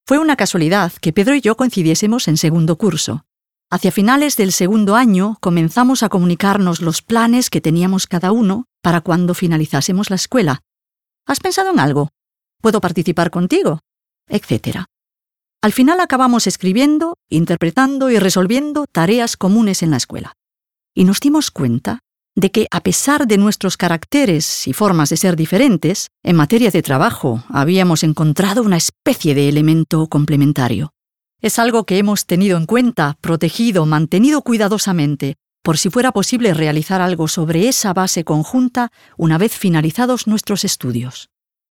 Fue una casualidad que Pedro y yo coincidiésemos en segundo curso. Hacia finales del segundo año comenzamos a comunicarnos los planes que teníamos cada uno para cuando finalizásemos la escuela. ¿Has pensado en algo? ¿Puedo participar contigo? Etcétera. Al final acabamos escribiendo, interpretando y resolviendo tareas comunes en la escuela. Y nos dimos cuenta de que, a pesar de nuestros caracteres y formas de ser diferentes, en materia de trabajo habíamos encontrado una especie de elemento complementario. Es algo que hemos tenido en cuenta, protegido, mantenido cuidadosamente, por si fuera posible realizar algo sobre esa base conjunta una vez finalizados nuestros estudios.